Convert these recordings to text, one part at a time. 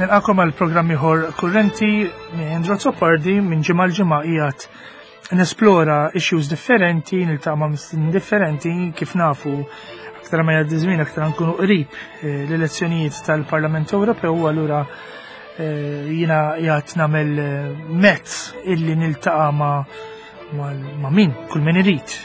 nilqakom għal programm ieħor kurrenti Andrew Zoppardi minn ġimgħa l-ġimgħa qiegħed nesplora issues differenti, niltaqa' ma' mistin differenti kif nafu aktar ma jgħaddi żmien aktar nkunu qrib l-elezzjonijiet tal-Parlament Ewropew allura jiena qiegħed nagħmel mezz illi niltaqa' ma' min kull min irid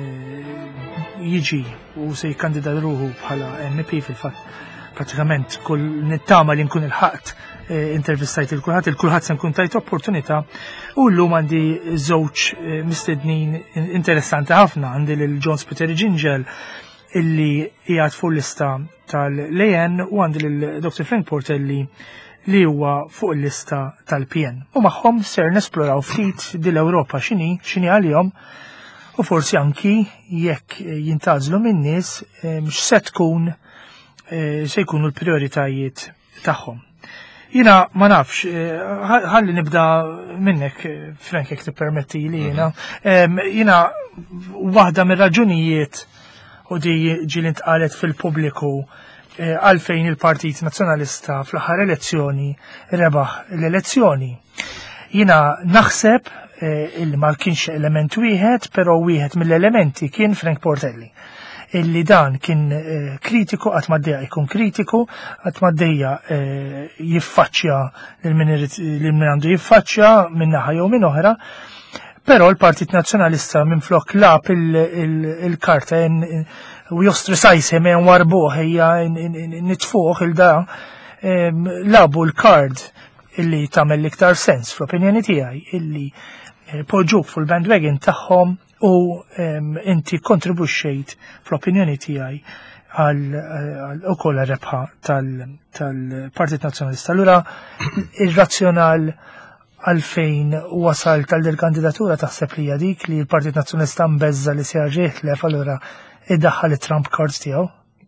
jiġi u se jikkandida ruħu bħala MP fil-fatt. Pratikament kull nittama li nkun il-ħaqt intervistajt il-kulħadd se nkun tajt opportunità u llum għandi żewġ mistednin interessanti ħafna għandi lil John Peter Gingell illi qiegħed fuq lista tal-AN u għandi lil Dr. Frank Portelli li huwa fuq il-lista tal-PN. U magħhom ser nesploraw ftit dil-Ewropa x'inhi għalihom u forsi anki jekk jintgħażlu min-nies x'se tkun se jkunu l-prioritajiet tagħhom. Jiena ma nafx, ħalli nibda minnek, Frank, jekk tippermetti li jiena waħda mir-raġunijiet u di ġieli ntqalet fil-pubbliku għalfejn il-Partit Nazzjonalista fl-aħħar elezzjoni rebaħ l-elezzjoni. Jiena naħseb illi ma kienx element wieħed, però wieħed mill-elementi kien Frank Portelli. Illi dan kien kritiku, għat maddeja jkun kritiku, għat maddeja jiffaċċja l-min għandu jiffaċċja minn naħa jew minn oħra, però l-Partit Nazzjonalista minn flok lab il-karta u jostressajse men warbuħ hija nitfuħ il-da labu l-kard illi tagħmel l-iktar sens fl-opinjoni tiegħi illi poġġuk fil-bandwagon tagħhom u inti kontribuxxejt fl-opinjoni tiegħi għal ukoll rebħa tal-Partit Nazzjonalista. Allura ir-razzjonal għalfejn wasal tal-kandidatura taħseb li hija dik li l-Partit Nazzjonalista mbeżza li se jaġieħlef allura iddaħħal it-Trump cards tiegħu.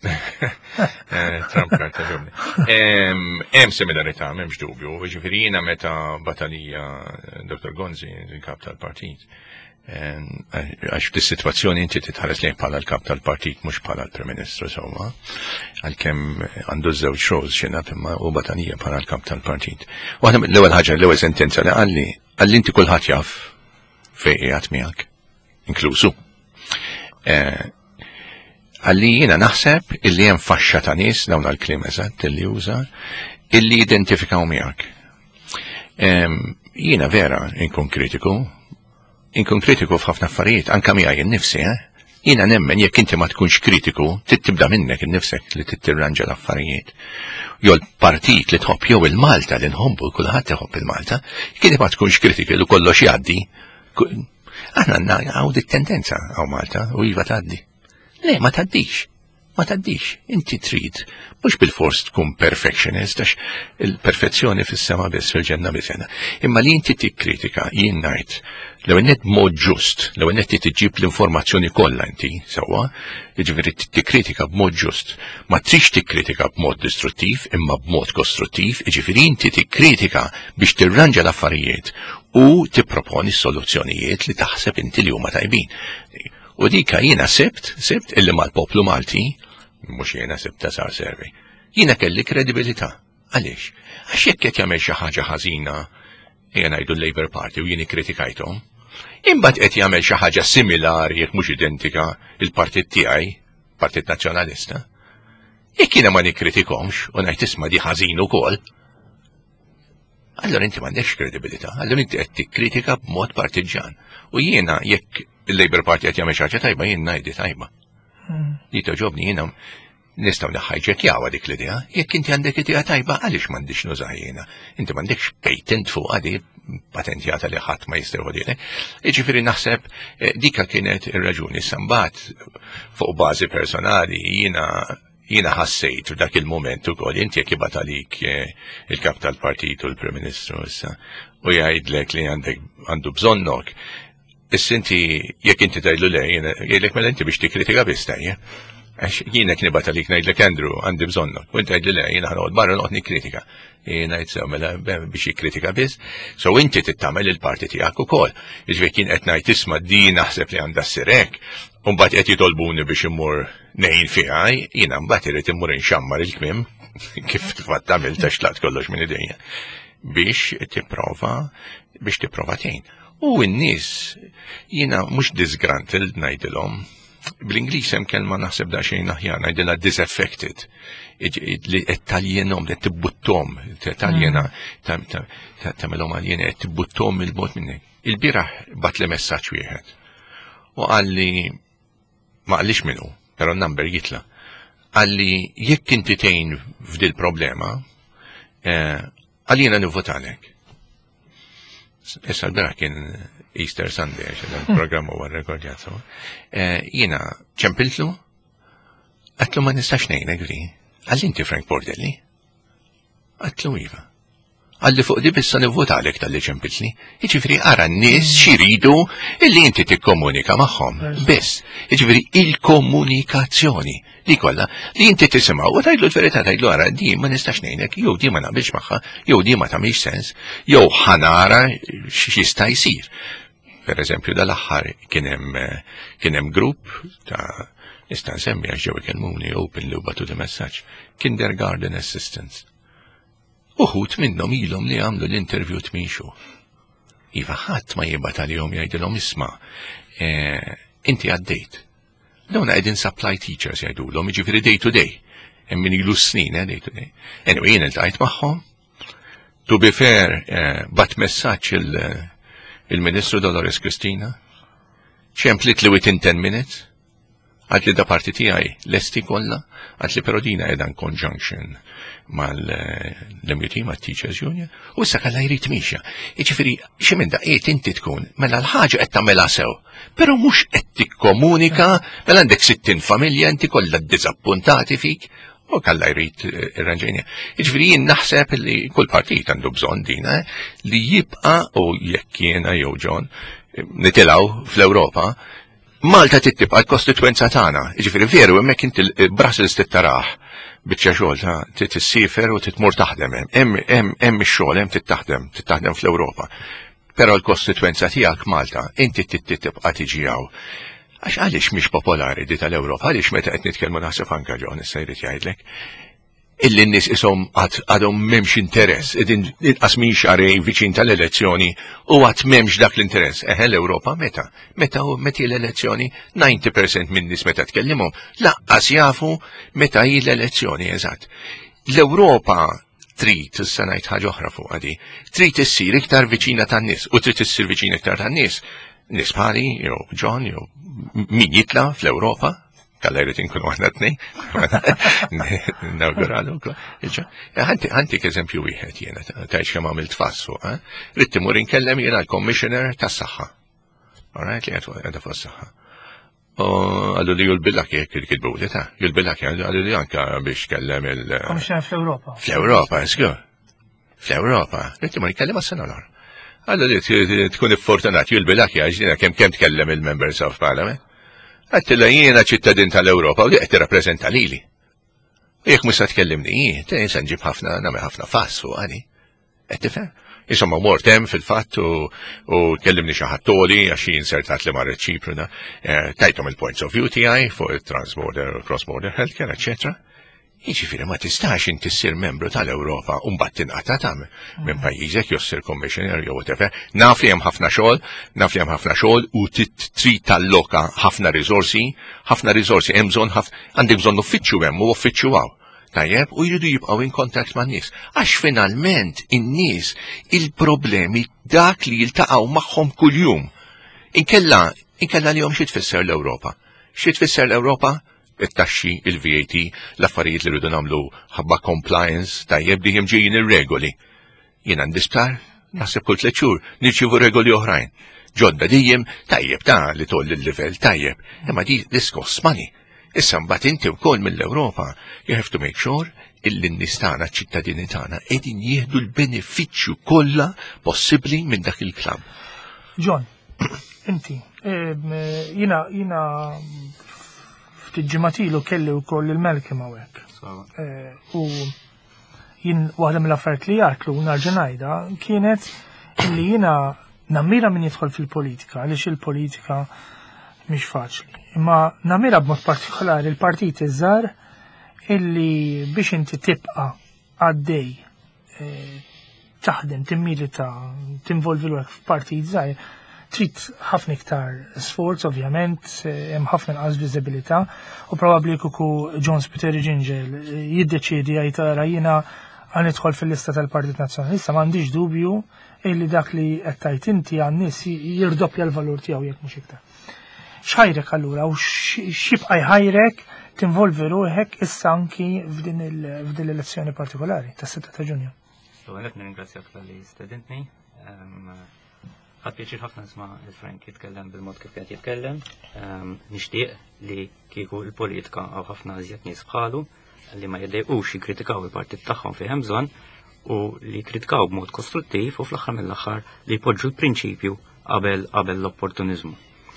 Trump card taġobni. Hemm similarità, m'hemmx dubju, jiġifieri jiena meta batalija Dr. Gonzi, il-kap tal-partit, għax f'dis-sitwazzjoni inti titħares lejn bħala l-kap tal-partit mhux bħala l-Prim Ministru sewwa, għalkemm għandu żewġ shows x'ingħad imma u batanija bħala l-kap tal-partit. Waħda l-ewwel ħaġa l-ewwel sentenza li qalli inti kulħadd jaf fejn qiegħed miegħek, inklusu. Għalli jiena naħseb illi hemm faxxa ta' nies dawn għall-kliem eżatt illi uża illi identifikaw miegħek. Jiena vera inkun kritiku f'ħafna affarijiet, anke miegħi innifsi, jiena nemmen jekk inti ma tkunx kritiku, tibda minnek innifsek li tittirranġa l-affarijiet. Jew l-partit li tħobb jew il-Malta li nħobbu kulħadd iħobb il-Malta, kien ma tkunx kritiku li kollox jgħaddi. Aħna hawn dik tendenza hawn Malta u iva tgħaddi. Le, ma taddix, inti trid, mhux bil-fors tkun perfectionist, għax il-perfezzjoni fis-sema biss fil-ġenna biss jena. Imma li inti tikkritika, jien ngħid, l-ewwel nett mod ġust, l-ewwel nett tiġġib l-informazzjoni kollha inti sewwa, jiġifieri tikkritika b'mod ġust. Ma trix tikkritika b'mod distruttiv, imma b'mod kostruttiv, jiġifieri inti tikkritika biex tirranġa l-affarijiet u tipproponi soluzzjonijiet li taħseb inti li huma tajbin. U dika jiena sebt illi mal-poplu Malti, mhux jiena sebta sar servi, jiena kelli kredibilità. Għaliex? Għax jekk qed jagħmel xi ħaġa ħażina, ejja ngħidu l-Labour Party u jien ikkritikajthom, imbagħad qed jagħmel xi ħaġa similari jekk mhux identika il-partit tiegħi, Partit Nazzjonalista. Jekk jiena ma nikkritikomx u ngħid isma' di ħażin ukoll, allura inti m'għandekx kredibilità, allura inti qed tikkritika b'mod partiġan. U jiena jekk il-Labour Party qed jagħmel xi ħaġa tajba jien ngħidi tajba. Li toġobni jiena nistgħu naħħajġekjaw dik l-idea, jekk inti għandek idea tajba għaliex m'għandix nużaha jiena. Inti m'għandekx patent fuq għadi patentjata li ħadd ma jistgħu dilek. Jiġifieri naħseb dika kienet ir-raġuni sambat fuq bażi personali jiena ħassejt f'dak il-moment ukoll inti jekk ibgħat għalik il-kap tal-partit u l-Prim Ministru issa u jgħidlek li għandu bżonnok. Issa inti jekk inti tgħidlu le jgħidlek mela inti biex tikkritika biss tajja. Għax jiena kien ibgħat għalik ngħidlek Andrew għandi bżonnok, u inti tgħidli le jiena ħanoqgħod barra noqgħod nikkritika. Jiena jitsew mela biex jikkritika biss, so inti tittamel il-parti tiegħek ukoll. Jiġifieri kien qed ngħid isma' din naħseb li għandha ssir hekk, u mbagħad qed jitolbuni biex immur nejn fiha, jiena mbagħad irid immur inxammar il-kmiem kif fatt tagħmel taxlat kollox minn idejja biex tipprova tgħin. U n-nies jiena mhux disgruntled ngħidilhom. Bl-Ingliż hemm kelma naħseb daqsxejn aħjar ngħidilha disaffected. Li qed taljinhom, qed tibbuttom, taljena tagħmelhom għaljien qed tibbuttom il-mod minnek. Il-bieraħ bat li messaġġ wieħed. U qalli ma qallix minnu, però n-number jitla. Qalli jekk inti tgħin f'dil problema, għalina nivvotalek. Issa l-bira kien Easter Sunday, għax il-programm huwa rrekordjat. Jiena ċempiltlu, għatlu ma nistax ngħinek li. Għalli inti Frank Bordelli? Għatlu iva. Għalli fuq di bissa nivvotalek tal-li ċempiltni. Iġifri ara n-nies xiridu illi inti tikkomunika magħhom. Biss. Iġifri il-komunikazzjoni li kollha li inti tisimgħu u tgħidlu l-verità tgħidlu ara di ma nistax ngħinek, jew di ma naqbilx magħha, jew di ma tagħmilx sens, jew ħanara x'jista' jsir. Per-eżempju dal-aħħar kien hemm grupp ta' nista' nsemmi għax ġew ikellmuni open li batu messaġġ Kindergarten Assistants. Uħut minnhom ilhom li għamlu l-intervju tminxu. Iva ħadd ma jibgħat għalihom jgħidilhom isma' inti għaddejt. Dawn qegħdin supply teachers jgħidulhom, jiġifieri day to day. Hemm min ilu snin day to day. Anyway, jien iltqajt magħhom. To be fair, bat messaġġ il-Ministru Dolores Cristina. ċemplit li within 10 minutes. Għad li da parti tiegħi lesti kollha, għad li però dina qiegħda conjunction mal-MUT, mal-Teachers Union, u issa kellha jrid mixja. Jiġifieri xi minn daqiet inti tkun mela l-ħaġa qed tagħmelha sew, però mhux qed tikkomunika mela għandek 60 familja inti kollha ddiżappuntati fik, u kalla jrid irranġejnija. Jiġifieri jien naħseb li kull partit għandu bżonn dina li jibqa' u jekk jiena jew John nitilgħu fl-Ewropa Malta tittibqa' l-kostituenza tagħna. Jiġifieri veru hemmhekk inti Brussels tittaraħ biċċa xogħol tissiefer u titmur taħdem hemm ix-xogħol hemm tittaħdem fl-Ewropa. Però l-kostituenza tiegħek Malta inti tibqa' tiġi hawn. Għax għaliex mhix popolari di tal-Ewropa, għaliex meta qed nitkellmu naħseb anke John issa jrid jgħidlek illi n-nies ishom għadhom m'hemmx interess, inqas min xarej viċin tal-elezzjoni u għad m'hemmx dak l-interess. L-Ewropa meta l-elezzjoni 90% min-nies meta tkellimhom laqqas jafu meta hi l-elezzjoni eżatt. L-Ewropa trid issa ngħid ħaġa oħra fuq għadi, trid issir iktar viċina tan-nies u trid issir viċin iktar tan-nies. Nies bħali jew John jew min jitla fl-Ewropa kalla jrid inkun waħda tnejn. Nawguralu wkoll. Ħantik eżempju wieħed jiena tgħidx kemm għamilt tfassu, rid timur inkellem jiena l-Commissioner tas-Saħħa. Alright li qed fuq is-saħħa. Għallu li julbillak jekk kitbu li ta' julbillak għallu li anke biex kellem il-Commissioner fl-Ewropa. Fl-Ewropa, esku. Fl-Ewropa, rid timur inkellem għas-sena l-għar. Għallu li tkun iffortunat julbillak jiena kemm tkellem il-Members of Parliament. Għattilla jiena ċittadin tal-Ewropa u li qed tirrappreżenta lili. U jekk mhux tkellimni se nġib ħafna nagħmel ħafna fass fuq għali. Qed tifhem? Insomma mort hemm fil-fatt u tkellimni xi ħadd toli għax jinsertat li marret Ċipru tajthom il-points of view tiegħi fuq il-transborder, cross-border healthcare, eċċetera. Jiġifieri ma tistax inti ssir membru tal-Ewropa u mbagħad tinqata' minn pajjiżek jew ssir commissioner jew whatever. Naf li hemm ħafna xogħol u trid talloka ħafna riżorsi hemm bżonn għandek bżonn uffiċċju hemm u uffiċċju hawn. Tajjeb, u jridu jibqgħu in kontakt man-nies. Għax finalment in-nies il-problemi dak li jiltaqgħu magħhom kuljum. Inkella lihom xi tfisser l-Ewropa. Xi tfisser l-Ewropa? it-taxxi, il-VAT, l-affarijiet li rridu nagħmlu ħabba compliance, tajjeb li ġejjin ir-regoli. Jien għandi sptar, naħseb kull 3 xhur nirċievu regoli oħrajn. Ġodda dejjem tajjeb ta' li toll il-livell tajjeb, imma di diskoss mani. Issa mbagħad inti wkoll mill-Ewropa you have to make sure il-nies tagħna ċ-ċittadini tagħna qegħdin jieħdu l-benefiċċju kollha possibbli minn dak il-klabb. John, inti, jina ftit ġimatilu kelli wkoll il-Malcolm hawnhekk. U jien waħda mill-affarijiet li jgħidlu narġa' ngħidha kienet illi jiena nammira min jidħol fil-politika għaliex il-politika mhix faċli. Imma nammira b'mod partikolari il-partit iż-żgħar illi biex inti tibqa' għaddej taħdem, timmilita, tinvolvi l-għek f'partijiet żgħir, trid ħafna iktar sforz, ovvjament, hemm ħafna inqas viżibilità, u probabbli kieku John Spiteri Ġinġel jiddeċiedi jgħid ara jiena nidħol fil-lista tal-Partit Nazzjonalista, m'għandix dubju illi dak li qed tgħid inti għan-nies jirdoppja l-valur tiegħu jekk mhux iktar. X'ħajrek allura u x'jibqa' jħajrek tinvolvi ruħek issa anki f'din l-elezzjoni partikolari tas-6 ta' Ġunju? Għalet nirringrazzjak tal-li stedintni. Għad pjaċir ħafna nisma il-Frank jitkellem bil-mod kif qed jitkellem. Nixtieq li kieku l-politika għaw ħafna iżjed nies bħalu li ma jiddejqux jikkritikaw il-partit tagħhom fi hemm bżonn u li jikkritikaw b'mod kostruttiv u fl-aħħar mill-aħħar li jpoġġu l-prinċipju qabel l-opportunizmu.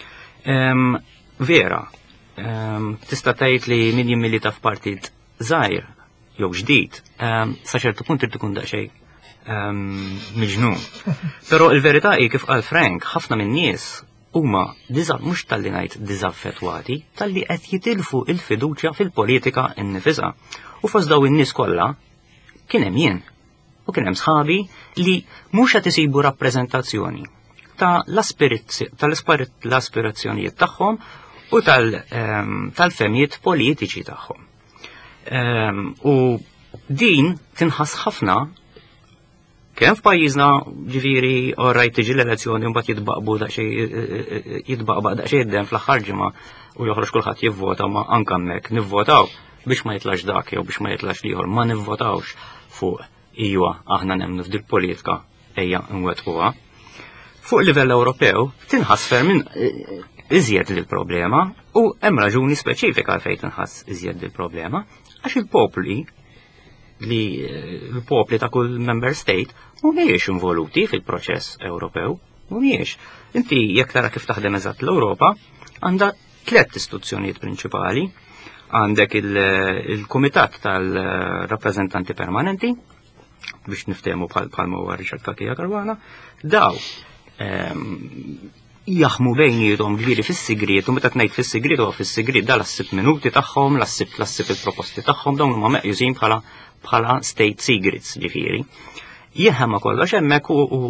Vera, tista' tgħid li min jimmilita f'partit żgħir jew ġdid, sa ċertu punt irid ikun daqsxejn miġnun. Però il-verità hi kif qal Frank, ħafna min-nies huma mhux talli ngħid diżaffettwati, talli qed jitilfu il-fiduċja fil-politika innifisha. U fost daw in-nies kollha kien hemm jien u kien hemm sħabi li mhux qed isibu rappreżentazzjoni tal-aspirazzjonijiet tagħhom u tal-femijiet politiċi tagħhom. U din tinħass ħafna kemm f'pajjiżna ġifieri orajt tiġi l-elezzjoni mbagħad jitbaqbaq daqsxejn dem fl-aħħar ġimgħa u joħroġ kulħadd jivvota ma anke hemmhekk nivvotaw biex ma jitlax dak jew biex ma jitlax ieħor ma nivvotawx fuq iwa aħna nemmnu f'dil politika ejja nwettquha. Fuq livell Ewropew tinħass ferm iżjed lill-problema u hemm raġuni speċifika fejn tinħass iżjed lill-problema għax il-popli ta' kull member state mhumiex involuti fil-proċess Ewropew, mhumiex. Inti jekk tara kif taħdem eżatt l-Ewropa, għandha 3 istituzzjonijiet prinċipali, għandek il-Kumitat tal-Rappreżentanti Permanenti, biex niftehmu bħalma huwa Richard Kakija Karwana, daw jaħmu bejnietom ġifieri fis-sigriet, u meta tgħid fis-sigriet huwa fis-sigriet da l-assib minuti tagħhom, l-assib il-proposti tagħhom, dawn huma meqjusin bħala state secrets ġifieri. Jeħema kollox hemmhekk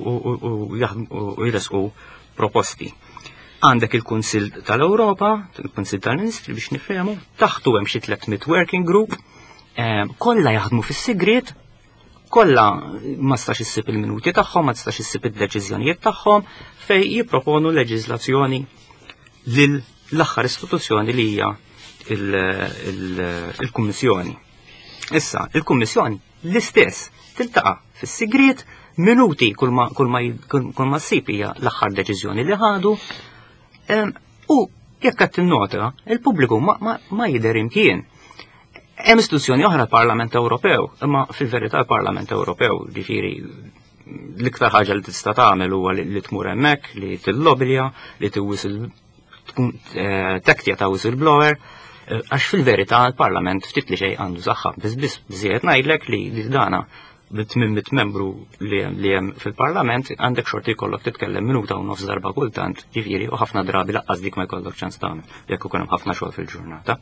u jresqu proposti. Għandek il-Kunsill tal-Ewropa, il-Kunsill tal-Ministri biex nifhemu, taħtu hemm xi 300 working group, kollha jaħdmu fis-sigriet, kollha ma stax issib il-minuti tagħhom, ma stax issib id-deċiżjonijiet tagħhom fejn jipproponu leġiżlazzjoni lill-aħħar istituzzjoni li hija il-Kummissjoni. Issa, il-Kummissjoni l-istess tiltaqa' fis-sigriet minuti kull ma ssib hija l-aħħar deċiżjoni li ħadu u jekk qed tinnota il-pubbliku ma jidher imkien. Hemm istituzzjoni oħra l-Parlament Ewropew, imma fil-verità l-Parlament Ewropew ġifieri l-iktar ħaġa li tista' tagħmel huwa li tmur hemmhekk, li tillobbilja, li tkun tektja ta' whistleblower, għax fil-verità l-Parlament ftit li xejn għandu saħħa biss biżjed ngħidlek li dana bit-800 membru li hemm fil-Parlament għandek xorti jkollok titkellem minuta u nofs darba kultant, ġifieri u ħafna drabi laqqas dik ma jkollok ċans tagħmel jekk ikun hemm ħafna xogħol fil-ġurnata.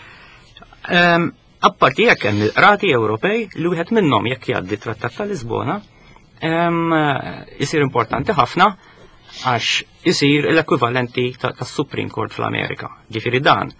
Apparti jekk hemm il-qrati Ewropej li wieħed minnhom jekk jgħaddi Trattat ta' Lisbona isir importanti ħafna għax isir l-ekwivalenti tas-Supreme Court fl-Amerika. Ġifieri dan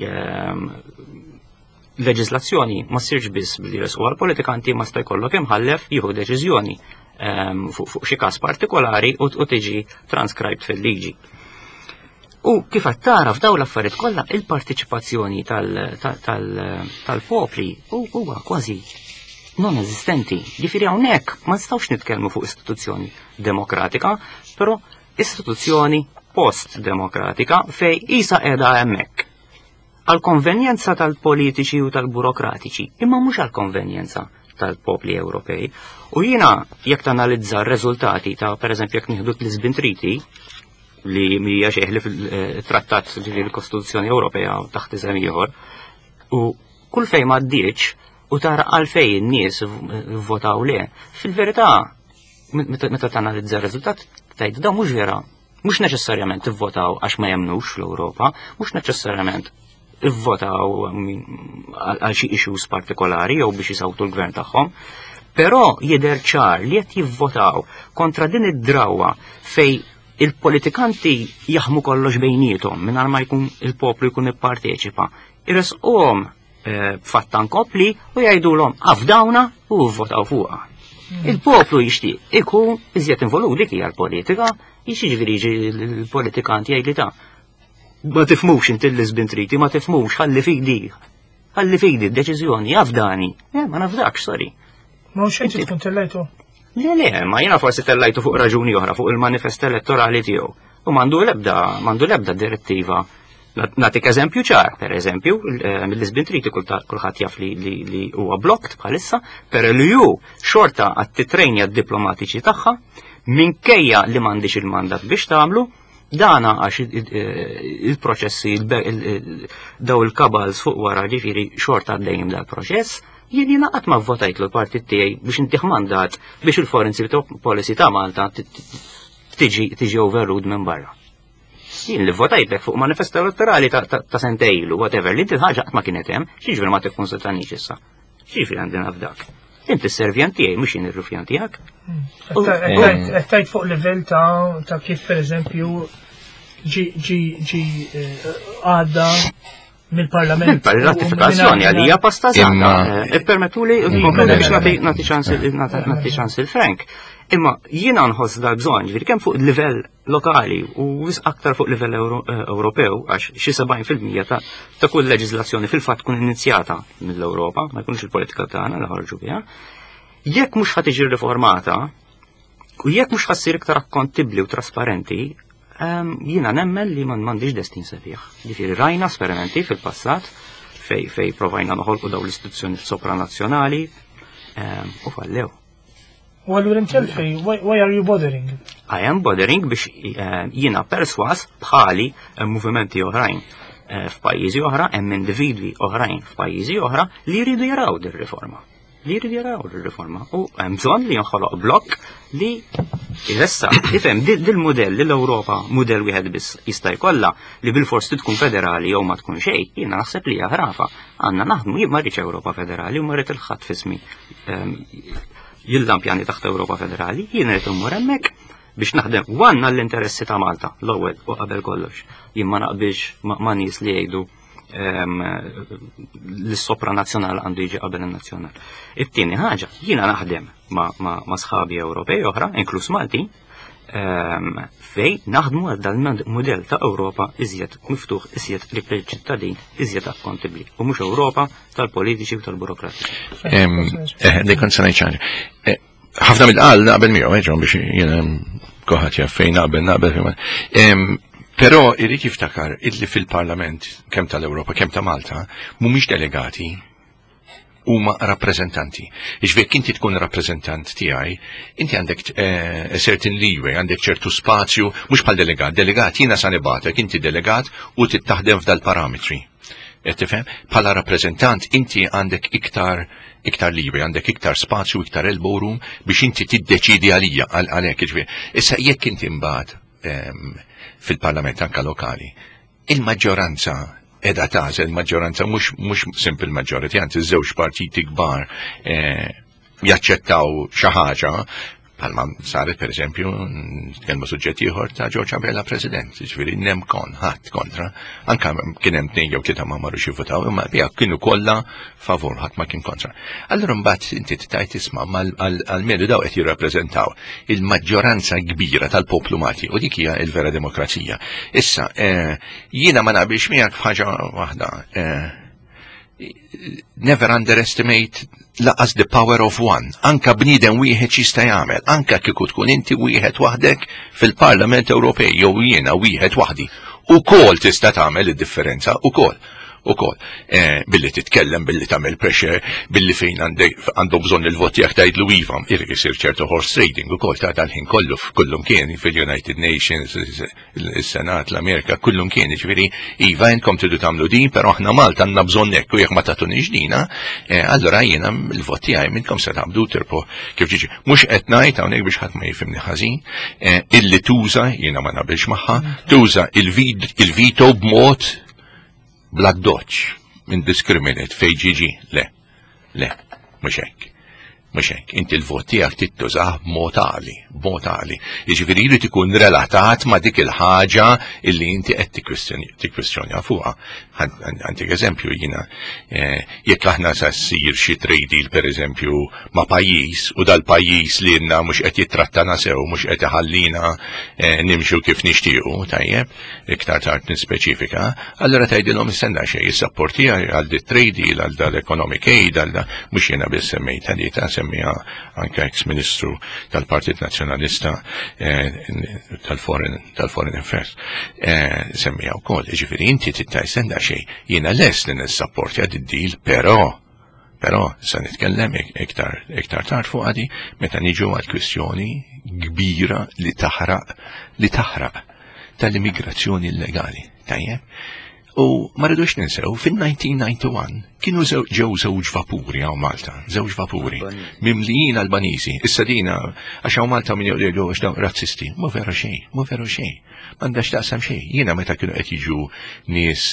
leġiżlazzjoni ma ssirx biss billi jresqu għall-politikanti ma sta jkollok imħallef jieħu deċiżjoni fuq xi każ partikolari u tiġi transcribed fil-liġi. U kif qed tara f'dawn l-affarijiet kollha il-partiċipazzjoni tal-popli huwa kważi non eżistenti. Ġifieri hawnhekk ma nistgħux nitkellmu fuq istituzzjoni demokratika, però istituzzjoni post-demokratika fejn isa qiegħda hemmhekk. Għall-konvenjenza tal-politiċi u tal-burokratiċi, imma mhux għall-konvenjenza tal-popli Ewropej. U jiena jekk tanalizza r-reżultati ta' pereżempju jekk nieħdu l-Lisbon Treaty li mija xeħli fil-trattat l-Kostituzzjoni Ewropea taħt iżem ieħor, u kull fejn ma ddiċ u tara għalfejn in-nies votaw le. Fil-verità, meta tanalizza r-riżultat tgħid da mhux vera, mhux neċessarjament ivvotaw għax ma jemnux fl-Ewropa, mhux neċessarjament ivvotaw għal xi issues partikolari jew biex jisawtu l-gvern tagħhom. Però jidher ċar li qed jivvotaw kontra din id-drawwa fej il-politikanti jaħmu kollox bejnietom mingħajr ma jkun il-poplu jkun ipparteċipa. Irresquhom fattan kopli u jgħidulhom għafdawna u vvotaw fuqha. Il-poplu jixtieq ikun iżjed involut dik hija l-politika, jiġifieri l-politikanti jgħid ta' ma tifmux inti l-Lisbon Treaty, ma tifmux ħalli fidi d-deċiżjoni għafdani. Ma nafdakx, sorry. Ma xejn tkun tellejtu? Le, ma jiena forsi tellajtu fuq raġuni oħra fuq il-manifest elettorali tiegħu. U mandu l-ebda direttiva. Natik eżempju ċar, per eżempju, mill-Lisbon Treaty kulħadd jaf li huwa blocked bħalissa, per li ju xorta għat-titrejnja diplomatiċi tagħha minkejja li m'għandix il-mandat biex tagħmlu, dana għax il-proċessi daw il-kabals fuq wara ġifieri xorta għaddejjem dal-proċess, jien qatt ma vvotajt l-partit tiegħi biex intih mandat biex il-foreign policy ta' Malta tiġi overruled minn barra. Jien li votajtek fuq manifest elettorali ta' sentejlu, whatever, li inti ħaġa qatt ma kienet hemm, x'jiġifieri ma tikkonsultanix issa. X'jiġifieri għandina f'dak. Inti s-servjan tiegħi mhux jien ir-rufjan tiegħek. Qed fuq livell ta' kif pereżempju ġi għadda mill-Parlament. Ratifikazzjoni għalija pasta żgħira. Ippermettuli biex nagħti ċans il-Frank. Imma jiena nħoss dal-bżonn, ġifieri kemm fuq il-livell lokali u aktar fuq livell Ewropew għax xi 70% ta' kull leġiżlazzjoni fil-fatt tkun inizjata mill-Ewropa, ma jkunx il-politika tagħna li ħarġu biha. Jekk mhux ħad tiġi riformata u jekk mhux ħassir iktar akkontibbli u trasparenti, jiena nemmen li m'għandix destin sabiħ. Ġifieri rajna esperimenti fil-passat fej provajna noħolqu dawn l-istituzzjoni sopranazzjonali u fallew. U għallur imċelfej, why are you bothering? I am bothering biex jiena perswas bħali movimenti oħrajn f'pajjiżi oħra, hemm individwi oħrajn f'pajjiżi oħra li jridu jaraw dir-riforma. U hemm bżonn li jinħoloq blokk li jressa ifhem dil-mudell li l-Ewropa mudell wieħed biss jista' jkollha li bil-fors tkun federali jew ma tkun xejn, jiena naħseb li hija ħrafa. Għandna naħdmu jien ma rridx Ewropa federali u ma rrid il-ħadd fismi jildam pjani taħt Ewropa Federali, jien rrid immur hemmhekk biex naħdem għandna l-interessi ta' Malta l-ewwel u qabel kollox. Jien ma naqbilx ma' nies li jgħidu l-sopranazzjonal għandu jiġi qabel in-nazzjonal. It-tieni ħaġa, jiena naħdem ma' sħabi Ewropej oħra, inkluż Malti, fej naħdmu għal dal-modell ta' Ewropa iżjed miftuħ, iżjed li ċittadin, iżjed akkontibbli, u mhux Ewropa tal-politiċi u tal-burokratiċi. Li kont se ngħid ħaġa. Ħafna mill-qal naqbel miegħu ġon biex jiena koħat jaf fejn naqbel. Però irrid jiftakar illi fil-Parlament kemm tal-Ewropa kemm ta' Malta mhumiex delegati huma rappreżentanti. Iġvek inti tkun rappreżentant tiegħi, inti għandek certain leeway, għandek ċertu spazju, mhux bħal delegat. Delegat jiena sa nibatek, inti delegat u tittaħdem f'dal parametri. Qed tifhem? Bħala rappreżentant inti għandek iktar leeway, għandek iktar spazju, iktar elbow room biex inti tiddeċidi għalhekk iġvek. Issa jekk inti mbagħad fil-Parlament anke lokali, il-maġġoranza edha tażel maġġoranza mhux simple majority, anzi żewġ partiti kbar jaċċettaw xi ħaġa bħalma saret pereżempju tkellmu suġġett ieħor ta' George Abella President, jiġifieri nem ħadd kontra, anke kien hemm tnejn jew tlieta ma marrux jivvotaw, imma bija kienu kollha favur, ħadd ma kien kontra. Allura mbagħad inti tajt isma' għal-menu daw qed jirrappreżentaw il-maġġoranza kbira tal-poplu Malti u dik hija l-vera demokrazija. Issa jiena ma naqbilx miegħek f'ħaġa waħda. Never underestimate laqas the power of one. Anka bniedem wieħed jista' jagħmel, anka kieku tkun inti wieħed waħdek fil-Parlament Ewropej jew jiena wieħed waħdi. Ukoll tista' tagħmel id-differenza ukoll. Billi titkellem, billi tagħmel pressure, billi fejn għandhom bżonn il-voti jak tgħidlu iva, irid isir ċertu horse trading ukoll ta' tal-ħin kollum kien fil-United Nations, is-Senat, l-Amerika, kullum kien jiġifieri iva inkom tridu tagħmlu din, però aħna Malta għandna bżonn hekk u jekk ma tagħtunix dina, allura jiena l-voti tiegħi minnkom se tagħmlu tirpu kif ġiġi. Mhux qed ngħid hawnhekk biex ħadd ma jifhimni ħażin, illi tuża jiena ma naqbilx magħha, tuża il-vito bla doċ, indiscriminate, fej ġiġi, le, mhux hekk. Mhux hekk, inti l-vot tiegħek tittużah b'mod għali. Jiġifieri jrid ikun relatat ma' dik il-ħaġa illi inti qed tikkwistjonja fuqha. Għandik eżempju jiena jekk aħna sa ssir xi trade deal pereżempju ma' pajjiż u dal-pajjiż li lna mhux qed jittrattana sew, mhux qed iħallina nimxu kif nixtiequ, tajjeb, iktar tard nispeċifika, allura tgħidilhom istenna xejn is-sapporti għal dit trade deal għal dal-economic aid għal mhux jiena biss semmejta li semmija anke ex-Ministru tal-Partit Nazzjonalista tal-Foreign Affairs. Semmija wkoll, jiġifieri inti tittaj senda xejn. Jiena lest li nissapportja id-deal, però sa nitkellem iktar tard fuq għadi meta niġu għal kwistjoni kbira li taħraq tal-immigrazzjoni illegali. Tajjeb? U ma rridux ninsew, fil-1991 kienu ġew żewġ vapuri għaw Malta, żewġ vapuri, mimlijin Albaniżi. Issa dina, għax għaw Malta min jgħidu għax dawn razzisti, mu veru xejn, m'għandax taqsam xejn. Jiena meta kienu qed jiġu nies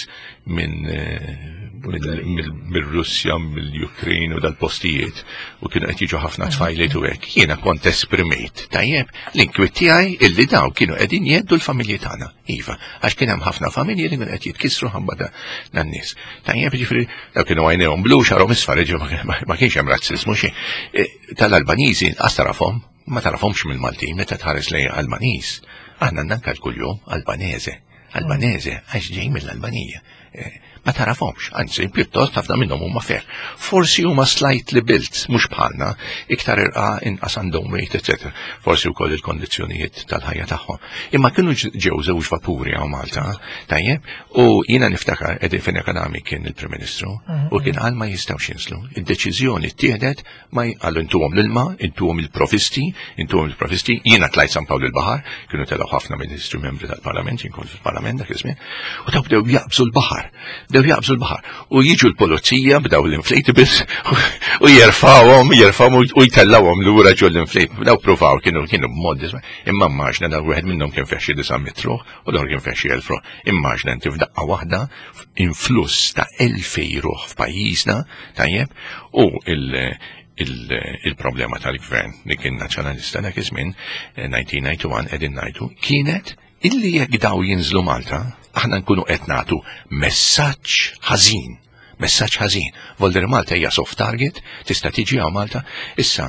mill-Russja, mill-Ukraine u dal-postijiet u kienu qed jiġu ħafna tfajliet u hekk. Jiena kont esprimejt, tajjeb, l-inkwiet tiegħi illi daw kienu qegħdin jeddu l-familji tagħna. Iva, għax kien hemm ħafna familji li kienu qed jitkissru ħabba dan-nies. Tajjeb, jiġifieri daw kienu għajnejhom blu xarhom isfar, ma kienx hemm razziżmu xejn. Tal-Albaniżi qas tarafhom, ma tarafhomx mill-Maltin meta tħares lejn Albaniż. Aħna nanka kuljum Albanese, għax ġej mill-Albanija. Ma tarafhomx, anzi, pjuttost ħafna minnhom huma fer. Forsi huma slightly built, mhux bħalna, iktar irqa inqas għandhom weight, etc. Forsi wkoll il-kondizzjonijiet tal-ħajja tagħhom. Imma kienu ġew żewġ vapuri għaw Malta, tajjeb, u jiena niftakar qegħdin fin Economic kien il-Prim Ministru u kien qal ma jistgħux jinslu. Id-deċiżjoni ttieħdet ma jqallu intuhom l-ilma, intuhom il-provisti, jiena tlajt San Pawl il-baħar, kienu telgħu ħafna ministru membri tal-Parlament, jinkun fil-Parlament dak iż-żmien, u daw bdew jaqbżu l-baħar. U jiġu l-polizija b'daw l-inflatables u jerfawhom u jtellawhom lura ġol l-inflatables. Daw provaw kienu b'mod imma immaġna daw wieħed minnhom kien feħxi 9 metru u daw kien feħxi 1000 ruħ. Immaġna inti f'daqqa waħda influss ta' 2000 ruħ f'pajjiżna, tajjeb, u il-problema tal-gvern li kien nazzjonalista dak iż-żmien 1991 qegħdin ngħidu kienet illi jekk daw jinżlu Malta aħna nkunu qed nagħtu messaġġ ħażin. Volder Malta hija soft target, tista' tiġi għaw Malta. Issa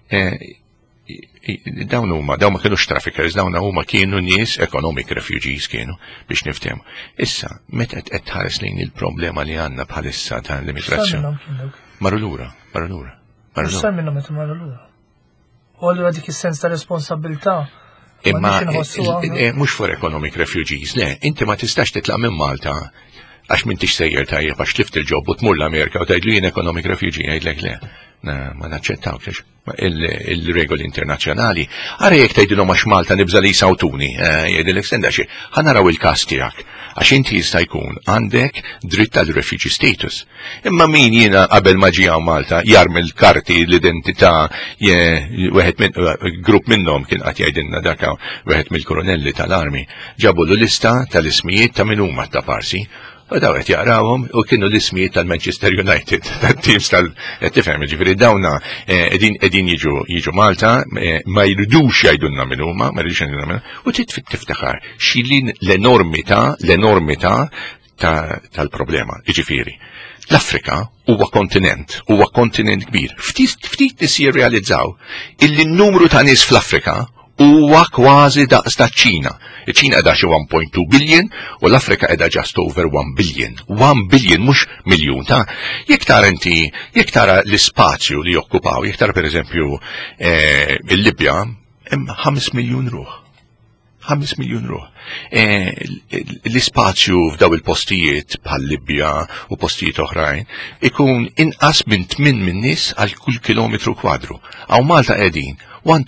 dawn ma kienux traffickers, dawn huma kienu nies economic refugees kienu biex niftehmu. Issa meta qed tħares lejn il-problema li għandna bħalissa tal-immigrazzjoni. Marru lura. Sar minnhom qed marru lura. U allura dik is-sens ta' responsabilità. Imma mhux for economic refugees, le, inti ma tistax titlaq minn Malta għax m'intix sejjer tajjeb għax tlift il-ġob u tmur l-Amerika u tgħidlu jien economic refugee jgħidlek le. Ma naċċettawx il-regoli internazzjonali. Ara jekk tgħidilhom għax Malta nibża li jsawtuni, jgħidilek stenda xi, ħanaraw il-każ tiegħek għax inti jista' jkun għandek dritt tal refugee status. Imma min jiena qabel ma ġie Malta jarmi l-karti l-identità wieħed minn grupp minnhom kien qatt jgħidilna dak wieħed mill-koronelli tal-armi ġabu l-lista tal-ismijiet ta' min huma ta' parsi. U daw qed jaqrawhom u kienu l-ismijiet tal-Manchester United, tat-teams tifhem, ġifieri dawna qegħdin jiġu Malta, ma jridux jgħidulna min huma, ma jridux jgħidulna min u tiftaħar xilin l-enormità tal-problema. Jiġifieri l-Afrika huwa kontinent kbir. Ftit nies jirrealizzaw illi n-numru ta' nies fl-Afrika huwa kważi daqs taċ-Ċina. Iċ-Ċina qiegħda xi 1.2 billion u l-Afrika qiegħda just over 1 billion. 1 billion mhux miljun ta' jekk tara l-ispazju li jokkupaw, jekk tara pereżempju il-Libja hemm 5 miljun ruħ. 5 miljun ruħ. L-ispazju f'daw il-postijiet bħal Libja u postijiet oħrajn ikun inqas minn 8 min-nies għal kull kilometru kwadru. Aw Malta qegħdin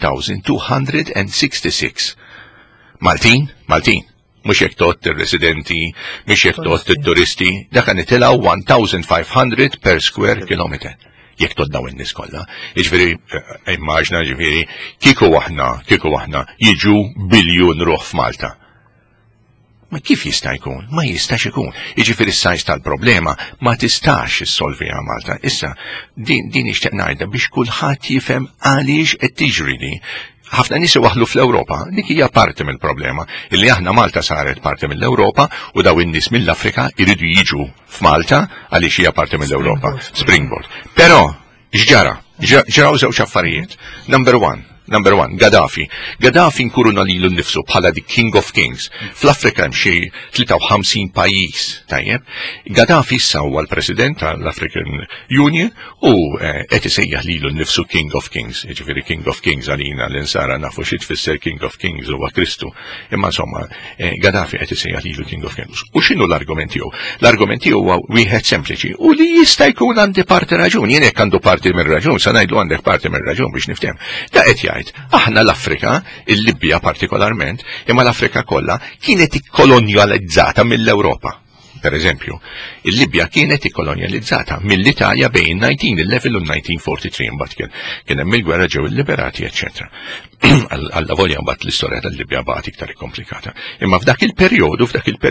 1266. Maltin, mhux jekk tot ir-residenti, mhux jekk tot it-turisti, dak nitilgħu 1500 per square kilometer. Jekk tot daw in-nies kollha. Jiġifieri immaġna ġifieri kieku aħna jiġu biljun ruħ f'Malta. Ma kif jista' jkun? Ma jistax ikun. Jiġifieri s-sajż tal-problema ma tistax issolviha Malta. Issa, din nixtieq ngħidha biex kulħadd jifhem għaliex qed tiġri di. Ħafna nies waħlu fl-Ewropa, dik hija parti mill-problema. Illi aħna Malta saret parti mill-Ewropa u daw in-nies mill-Afrika jridu jiġu f'Malta għaliex hija parti mill-Ewropa. Springboard. Però x'ġara? Ġraw żewġ affarijiet. Number one, Gaddafi. Gaddafi nkuruna lilu nnifsu bħala the King of Kings. Fl-Afrika hemm xi 53 pajjiż, tajjeb. Gaddafi issa huwa l-President tal-African Union u qed isejjaħ lilu nnifsu King of Kings. Jiġifieri King of Kings għalina l-insara nafu xi tfisser King of Kings huwa Kristu. Imma insomma, Gaddafi qed isejjaħ lilu King of Kings. U x'inhu l-argument tiegħu? L-argument tiegħu huwa wieħed sempliċi u li jista' jkun għandi parti raġun, jien hekk għandu parti mir-raġun, sa ngħidlu għandek parti mir-raġun biex nifhem. Da qed jgħid aħna l-Afrika, il-Libja partikolarment, imma l-Afrika kollha kienet ikkolonjalizzata mill-Ewropa. Per eżempju, il-Libja kienet ikkolonjalizzata mill-Italja bejn 1911 u 1943 mbagħad kien hemm il-gwerra ġew illiberati, eċetera. Alla volja mbagħad l-istorja tal-Libja bagħad iktar komplikata. Imma f'dak il-perjodu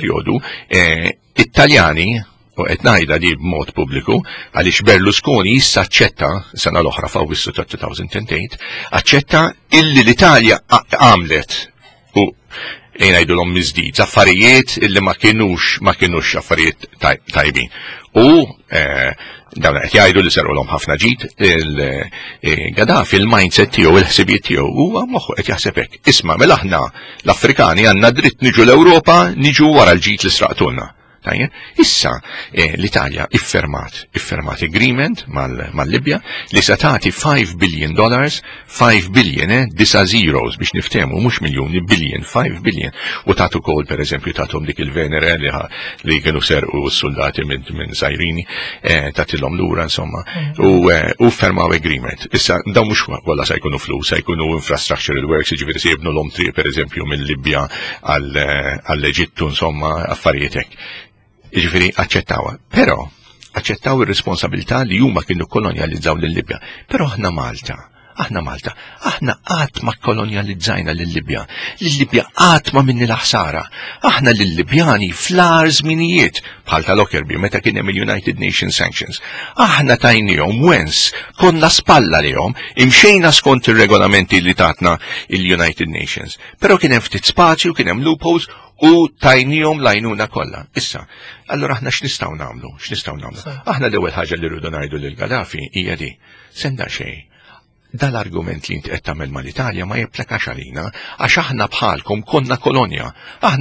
Italjani u qed ngħidha di b'mod pubbliku għaliex Berlusconi issa aċċetta sena l-oħra f'Awwissu ta' 2008 aċċetta illi l-Italja għamlet u ngħidulhom miżdid affarijiet illi ma kienux affarijiet tajbin. U dawn qed jgħidu li serulhom ħafna ġid il-Gaddafi il-mindset tiegħu il-ħsibiet tiegħu huwa moħħu qed jaħseb hekk. Isma' mela aħna l-Afrikani għandna dritt niġu l-Ewropa niġu wara l-ġid li sraqtulna. Issa l-Italja iffermat agreement mal-Libja li se tagħti $5 billion, 5 billion disa zeros biex niftehmu mhux miljuni billion, 5 billion. U tagħtu kol pereżempju tagħthom dik il-Venere li kienu serqu s-soldati minn Sajrini tagħtilhom lura insomma u fermaw agreement. Issa dawn mhux kollha se jkunu flus, se jkunu infrastructural works, jiġifieri se jibnu l-om triq pereżempju mill-Libja għall-Eġittu insomma affarijiet hekk. Jiġifieri aċċettawha. Però aċċettaw ir-responsabilità li huma kienu kolonjalizzaw lil-Libja. Però aħna Malta, aħna qatt ma kolonjalizzajna lil-Libja. Lil-Libja qatt ma minni l-ħsara. Aħna lill-Libjani fl-ar żminijiet bħal tal-Lockerbie meta kien hemm il-United Nations Sanctions. Aħna tajnihom wens konna spalla lihom imxejna skont ir-regolamenti li tatna il-United Nations. Però kien hemm ftit spazju, kien hemm loopholes u tajnijom lajnuna kollha. Issa, allura aħna x'nistgħu nagħmlu? Aħna l-ewwel ħaġa li rridu ngħidu lil Gaddafi hija di. Senda xejn. Dal-argument li inti qed tagħmel mal-Italja ma jipplikax għalina għax aħna bħalkom konna kolonja.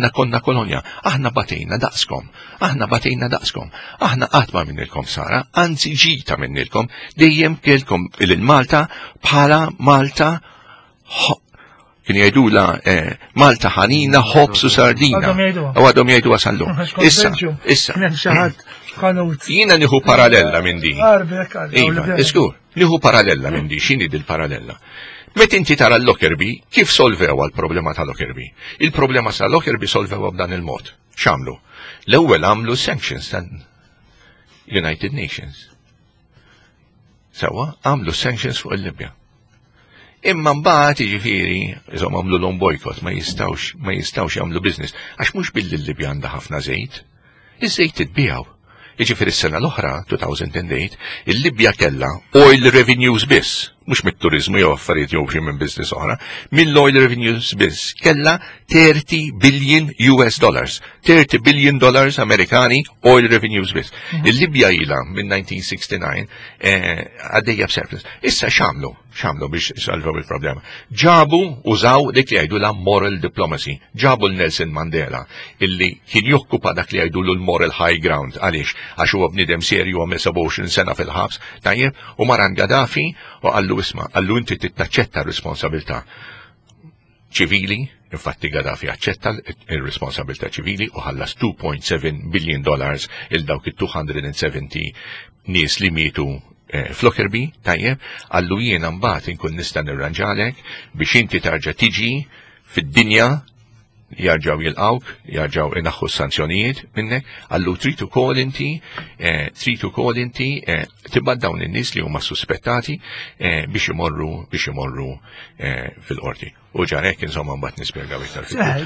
Aħna batejna daqskom. Aħna qatt ma minnilkom sara, anzi ġita minnilkom dejjem kelkom il-Malta bħala Malta kien jgħidula Malta ħanina, ħobs u sardina. U għadhom jgħidu għasallum. Issa. Jiena nieħu parallella minn di. Iskur, nieħu parallella minn di. X'inhi dil-parallella? Meta inti tara l-Lockerbie, kif solvew għal-problema ta' Lockerbie? Il-problema sa' Lockerbie solvew b'dan il-mod. X'għamlu? L-ewwel għamlu sanctions tal-United Nations. Sewa, għamlu sanctions fuq il-Libja. Imma mbagħad jiġifieri iżhom għamlu l-hom boykott ma jistgħux jagħmlu business għax mhux bil-Libja għandha ħafna żejt. Iż-żejt itbiegħu. Jiġifieri s-sena l-oħra 2008 il-Libja kellha oil revenues biss, mhux mit-turiżmu jew affarijiet jew xi minn business oħra, mill-oil revenues biss kellha $30 billion. $30 billion Amerikani oil revenues biss. Il-Libja ilha minn 1969 għaddejja b'surplus. Issa x'għamlu biex isolvew il-problema. Użaw dik li jgħidu la moral diplomacy. Ġabu l-Nelson Mandela illi kien jokkupa dak li jgħidu l-moral high ground għaliex għax huwa bniedem serju għamel 27 sena fil-ħabs, tajjeb, u maran Gaddafi u għallu inti tittaċċetta r-responsabilità ċivili. Infatti Gaddafi aċċetta il-responsabilità ċivili u ħallas $2.7 billion il-dawk il-270 nies li mietu fl-Lockerbie, tajjeb, għallu jiena mbagħad inkun nista' nirranġalek biex inti tarġa' tiġi fid-dinja jarġaw jilqawk, jarġaw inaħħu sanzjonijiet minnek, għallu tritu kol inti, tibba dawn in-nies li huma suspettati biex imorru fil-qorti. U ġarek insomma mbagħad nispjegaw iktar.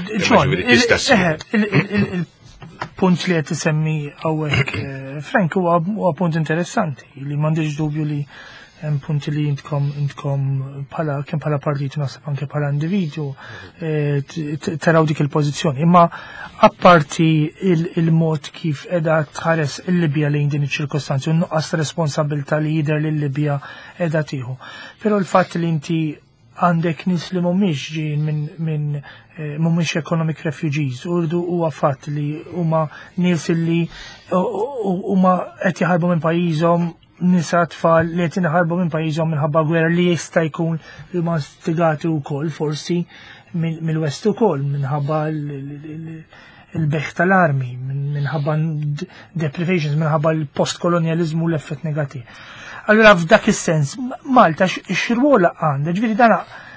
Il-punt li qed isemmi hawnhekk Frank huwa punt interessanti li m'għandix dubju li hemm punti li intkom bħala partit naħseb anke bħala individwu taraw dik il-pożizzjoni. Imma apparti il-mod kif qiegħda tħares il-Libja lejn din iċ-ċirkostanzi u nuqqas responsabilità li jidher li l-Libja qiegħda tieħu. Però l-fatt li inti għandek nies li mhumiex ġejjin minn mhumiex economic refugees urdu huwa fatt li huma nies li huma qed jaħarbu minn pajjiżhom nisa tfal li qed jinħarbu minn pajjiżhom minħabba gwerra li jista' jkun li ma stigati wkoll forsi mill-West ukoll minħabba il-beħ tal-armi, minħabba deprivations, minħabba l-postkolonializmu l-effett negattiv. Allora f'dak is-sens Malta x'rwola għandha, ġifieri dana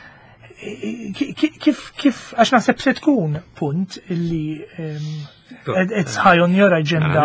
kif għax naħseb se tkun punt illi it's high on your agenda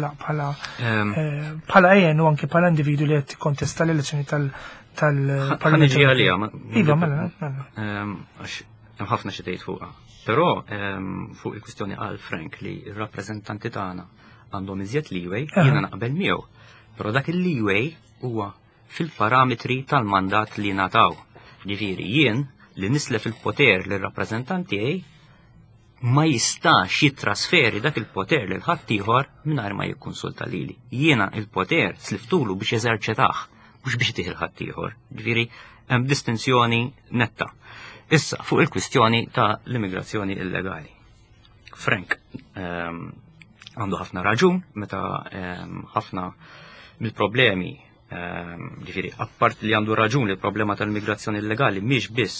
bħala ejjen u anke bħala individu li qed kontesta l-elezzjoni tal-Parlament. Iva, mela. Għax hemm ħafna xi tgħid fuqha. Però fuq il-kwistjoni għal Frank li r-rappreżentanti tagħna għandhom iżjed leeway, jiena naqbel miegħu. Però dak il-leeway huwa fil-parametri tal-mandat li nataw. Ġifieri jien li nislef il-poter lir-rappreżentanti tiegħi ma jistax jitrasferi dak il-poter lil ħadd ieħor mingħajr ma jikkunsulta lili. Jiena il-poter sliftulu biex eżerċitah, mhux biex tieħi ħadd ieħor. Ġifieri hemm distinzjoni netta. Issa fuq il-kwistjoni ta' l-immigrazzjoni illegali. Frank għandu ħafna raġun meta ħafna mill-problemi ġifieri appart li għandu raġun li l-problema tal-immigrazzjoni illegali mhix biss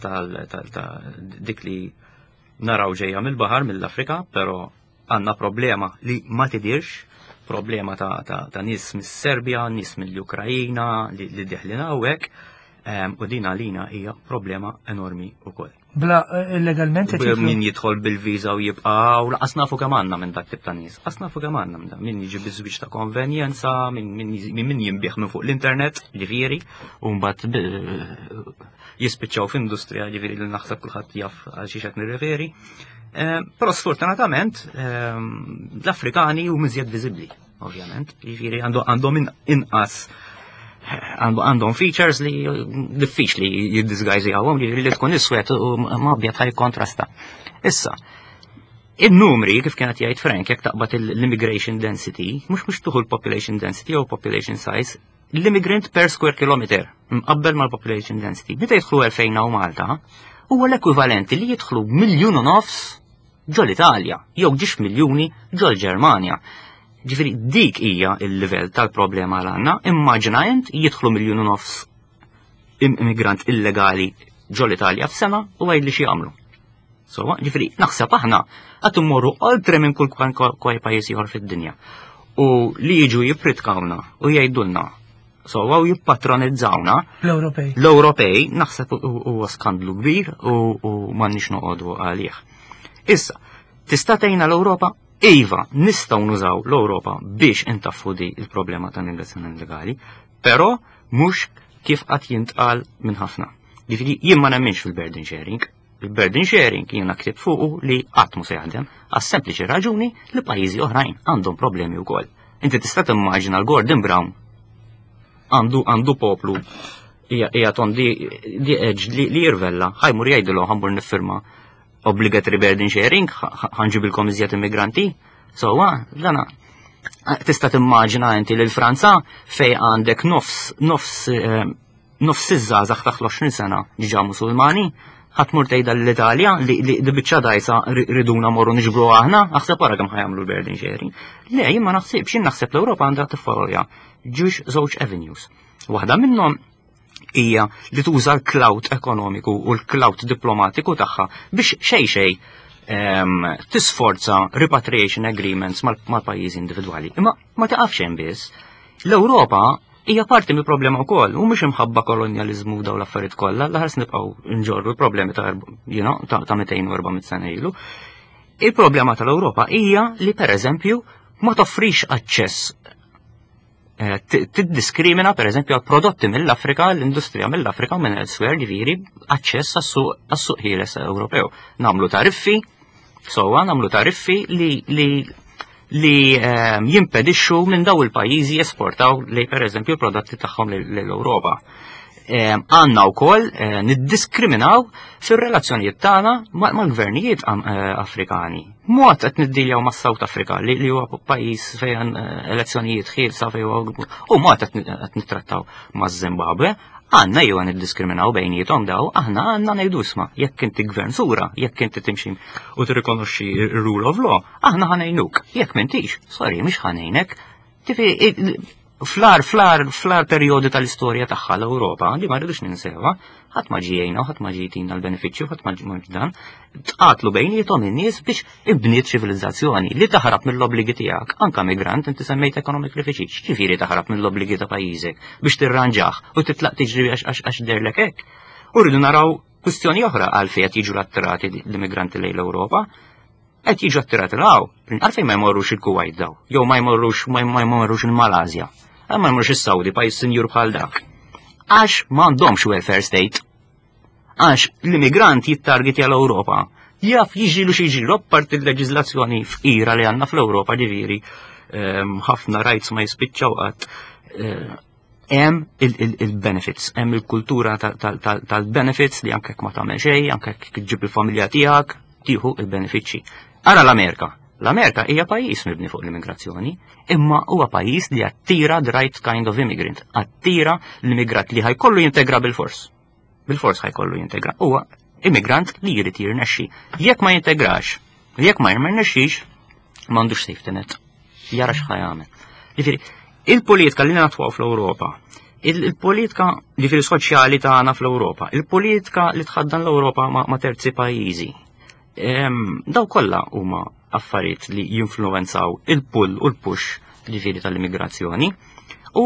dik li naraw ġejja mill-baħar mill-Afrika, però għandna problema li ma tidirx, problema ta' nies mis-Serbja, nies mill-Ukrajina li deħlin hawnhekk, u din għalina hija problema enormi wkoll. Bla illegalment min jidħol bil-viża u jibqa' u laqas nafu kemm għandna minn dak tip ta' nies. Qas nafu kemm għandna minn dak. Min jiġi biżwieġ ta' konvenjenza, min jinbih minn fuq l-internet, ġifieri, u mbagħad jispiċċaw f'industrija ġifieri li naħseb kulħadd jaf għal xi qed nirreferi. Però sfortunatament l-Afrikani huma iżjed viżibbli, ovvjament. Ġifieri għandhom inqas għandhom features li diffiċli jiddisgajżjawhom li tkun iswed u ma abjad ħaj kontrasta. Issa, in-numri kif kienet jgħid Frank jekk taqbad l-immigration density, mhux tuħu l-population density jew population size, l-immigrant per square kilometer mqabbel mal-population density. Meta jidħlu 2000 u Malta, huwa l-ekwivalenti li jidħlu 1.5 miljun ġol Italja, jew 10 miljuni ġol Ġermanja. Ġifieri dik hija l-livell tal-problema għal għandna, immaġina int jidħlu 1.5 miljun immigrant illegali ġol Italja f'sena u għajd li xi jagħmlu. So, ġifieri naħseb aħna qed immorru oltre minn kull pajjiż ieħor fid-dinja. U li jiġu jipritkawna u jgħidulna so għaw jippatronizzawna l-Ewropej naħseb huwa skandlu kbir u m'għandniex noqogħdu għalih. Issa, tista' tgħinna l-Ewropa? Iva, nistgħu nużaw l-Ewropa biex intaffu di il-problema ta' immigrazzjoni illegali, però mhux kif qatt jintqal minn ħafna. Ġifieri jien ma nemminx fil-burden sharing. Il-burden sharing jiena ktib fuqu li qatt mhu se jaħdem għas-sempliċi raġuni li pajjiżi oħrajn għandhom problemi wkoll. Inti tista' timmaġina l-Gordon Brown għandu poplu hija tondi di edge li jirvella ħajmur jgħidilhom ħambur niffirma obligatory burden sharing, ħanġibilkom iżjed immigranti. So, lana, tista' timmaġina inti lil Franza fej għandek nofs iż-żgħażagħ taħt l-20 sena ġiġa Musulmani, ħatmur tgħidha l-Italja li biċċa dajsa riduna morru niġbru aħna, aħseb wara kemm ħajamlu l-burden sharing. Le, jien ma naħsibx, jien naħseb l-Ewropa għandha tiffolja żewġ avenues. Waħda minnhom hija li tuża l-clout ekonomiku u l-clout diplomatiku tagħha biex xejn tisforza repatriation agreements mal-pajjiżi individwali. Imma ma taqafx hemm biss. L-Ewropa hija parti mill-problema wkoll, u mhux imħabba kolonjaliżmu dawn l-affarijiet kollha, laħas nibqgħu nġorru l-problemi ta' 200 sena ilu. Il-problema tal-Ewropa hija li pereżempju ma toffrix aċċess tiddiskrimina pereżempju għal prodotti mill-Afrika, l-industrija mill-Afrika minn elsewhere ġifieri aċċess għas-suq ħieles Ewropew. Nagħmlu tariffi, nagħmlu tariffi li jimpedixxu minn daw il-pajjiżi jesportaw li pereżempju prodotti tagħhom lill-Ewropa. Għandna wkoll niddiskriminaw fir-relazzjonijiet tagħna mal-gvernijiet Afrikani. Mod qed niddiljaw mas-South Africa li huwa pajjiż fejn elezzjonijiet ħielsa fejn u mod qed nittrattaw maż-Zimbabwe, għandna jew niddiskriminaw bejniethom daw, aħna għandna ngħidu isma' jekk inti gvern sura, jekk inti timxi u tirrikonoxxi r-rule of law, aħna ħanejnuk. Jekk m'intix, sorry mhix ħanejnek. Fl-ar periodi tal-istorja tagħha l-Ewropa, li ma rridux ninsewha, ħadd ma ġiejna u ħadd ma ġiejtina l-benefiċċju, ħadd ma dan, tqatlu bejniethom in-nies biex ibniet ċivilizzazzjoni li taħrab mill-obbligi tiegħek. Anke migrant inti semmejt economic refugee, ġifieri taħrab mill-obbligi ta' pajjiżek biex tirranġah u titlaq tiġri għax derlek hekk. U rridu naraw kwistjoni oħra għalfejn qed jiġu l-attirati l-immigranti lejn l-Ewropa. Qed jiġu attirati law, għalfejn ma jmorrux il-Kuwait daw, jew ma jmorrux il-Malasja. Ma jmurx is-Saudi pajjiż sinjur bħal dak. Għax m'għandhomx welfare state. Għax l-immigranti jittargeti għall-Ewropa. Jaf jiġilu xi jġilu apparti l-leġiżlazzjoni f'ira li għandna fl-Ewropa ġifieri ħafna rights ma jispiċċaw qatt. Hemm il-benefits, hemm il-kultura tal-benefits li anke ma tagħmel xejn, anke ġib il-familja tiegħek, tieħu il-benefiċċji. Ara l-Amerika. L-Amerika hija pajjiż mibni fuq l-immigrazzjoni, imma huwa pajjiż li attira the right kind of immigrant, attira l-immigrat li ħajkollu jintegra bil-fors. Bil-fors ħajkollu jintegra. Huwa immigrant li jrid jirnexxi. Jekk ma jintegrax, jekk ma jirnexxix, m'għandux safety net. Jara x'ħajamel. Ġifieri, il-politika li natwaw fl-Ewropa, il-politika ġifieri soċjali tagħna fl-Ewropa, il-politika li tħaddan l-Ewropa ma' terzi pajjiżi. Daw kollha huma affarijiet li jinfluwenzaw il-pull u l-push ġifieri tal-immigrazzjoni. U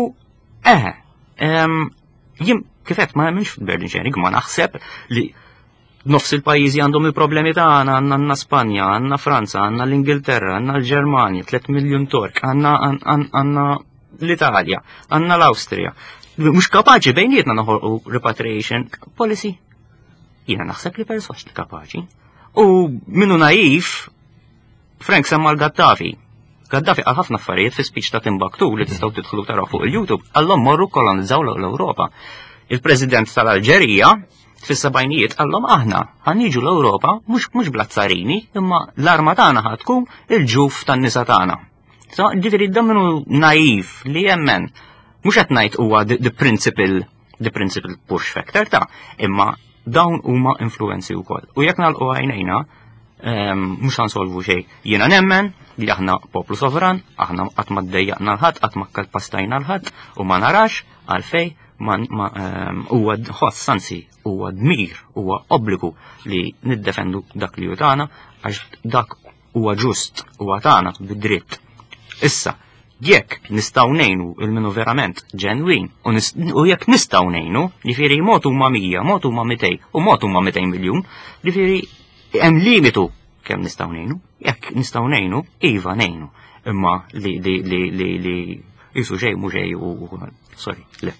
jien kifet ma nemminx fil-burden sharing, ma naħseb li nofs il-pajjiżi għandhom il-problemi tagħna, għandna Spanja, għandna Franza, għandna l-Ingilterra, għandna l-Ġermanja, 3 miljun Tork, għandna l-Italja, għandna l-Awstrija. Mhux kapaċi bejnietna noħolqu repatriation policy. Jiena naħseb li persos li kapaċi. U minnu naif Frank semma l-Gaddafi. Gaddafi għal ħafna affarijiet fi speech ta' Timbuktu li tistgħu tidħlu taraw fuq il-YouTube, għallhom morru kolonizzaw l-Ewropa. Il-President tal-Alġerija fis-sebgħinijiet għallhom aħna ħanniġu l-Ewropa mhux blazzarini, imma l-arma tagħna ħadkun il-ġuf tan-nisa tagħna. Ġifieri dan minnu naif li jemmen mhux qed ngħid huwa the principal push factor ta' imma dawn huma influenzi wkoll. U jekk nagħlqu għajnejna mhux ħansolvu xejn. Jiena nemmen li aħna poplu sovran, aħna qatt ma ddejjaqna l-ħadd, qatt ma kalpastajna l-ħadd u ma narax għalfejn huwa ħoss anzi huwa dmir, huwa obbligu li niddefendu dak li hu tagħna għax dak huwa ġust, huwa tagħna bid-dritt. Issa, jekk nistgħu ngħinu il-minu verament ġenwin u jekk nistgħu ngħinu, ġifieri mod huma 100, mod huma 200 u mod huma 200 miljun, ġifieri hemm limitu kemm nistgħu ngħinu, jekk nistgħu ngħinu, iva ngħinu. Imma li jisu xejn mhu xejn u sorry, le.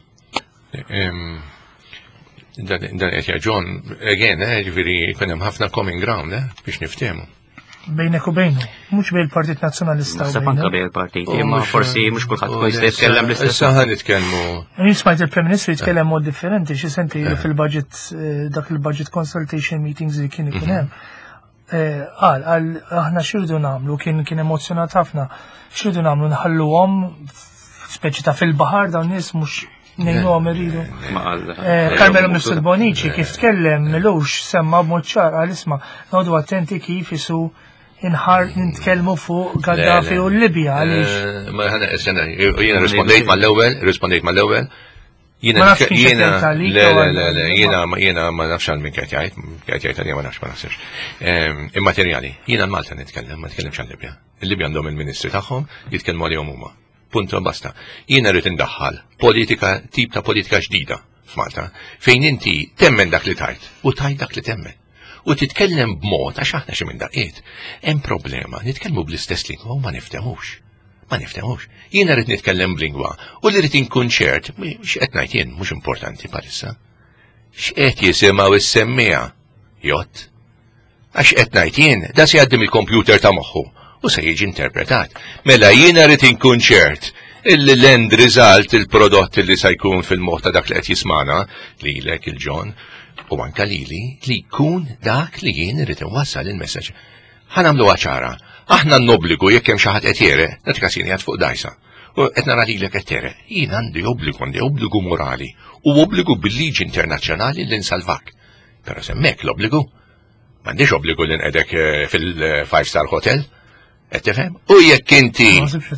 Dan qed jaġon, again, ġifieri jkun hemm ħafna common ground biex niftehmu. Bejnek u bejnu, mhux bejn il-Partit Nazzjonalista u bejn il-partiti, imma forsi mhux kulħadd jista' jitkellem l-istess. Issa ħan nitkellmu. Smajt il-Prem Ministru jitkellem mod differenti, xi senti fil-budget dak il-budget consultation meetings li kien ikun hemm. Qal aħna x'irdu nagħmlu, kien emozjonat ħafna, x'irdu nagħmlu nħalluhom speċi ta' fil-baħar dawn nies mhux ngħinuhom iridu. Carmelo Mr. Bonici kif tkellem milux semma b'mod ċar qal isma' noqgħdu attenti kif isu nitkellmu fuq Gaddafi u Libja għaliex. Ma ħana jiena rispondejt mal-ewwel. Jiena ma nafx għal min qed jgħid għalija ma nafx ma nafx. Immaterjali, jiena l-Malta nitkellem, ma nitkellem għal Libja. Il-Libja għandhom il-Ministri tagħhom jitkellmu għalihom huma. punto basta. Jiena rrid indaħħal politika, tip ta' politika ġdida f'Malta, fejn inti temmen dak li tajt, u tajt dak li temmen. U titkellem b'mod, għax aħna xi minn daqiet, hemm problema, nitkellmu bl-istess lingwa u ma nifhmux. Ma nifhmux. Jiena rrid nitkellem b'lingwa u li rrid inkun ċert, x'qed ngħid jien mhux importanti bħalissa. X'qed jisimgħu is-semmija? Jott. Għax qed ngħid jien, da se jgħaddim il-kompjuter ta' moħħu u se jiġi interpretat. Mela jiena rrid inkun ċert il-end result il-prodott li se jkun fil-moħħ ta' dak li qed jismana lilek il-John u anke lili li jkun dak li jien irid inwassal il-messaġġ. Ħanamluha ċara. Aħna n-obbligu jekk hemm xi ħadd qed jere, natkasini għad fuq dajsa. U qed nara lilek qed jere. Jien għandi obbligu morali u obbligu bil-liġi internazzjonali li nsalvak. Però semmek l-obbligu. M'għandix obbligu li nqedek fil-5-star hotel. Qed tifhem? U jekk inti.